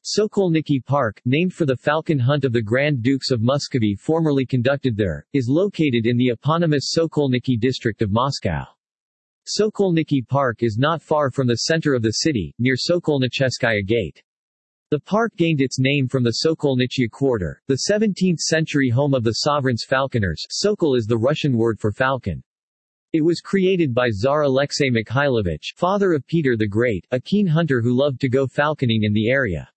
Sokolniki Park, named for the falcon hunt of the Grand Dukes of Muscovy formerly conducted there, is located in the eponymous Sokolniki district of Moscow. Sokolniki Park is not far from the center of the city, near Sokolnicheskaya Gate. The park gained its name from the Sokolnichia Quarter, the 17th-century home of the sovereign's falconers. Sokol is the Russian word for falcon. It was created by Tsar Alexei Mikhailovich, father of Peter the Great, a keen hunter who loved to go falconing in the area.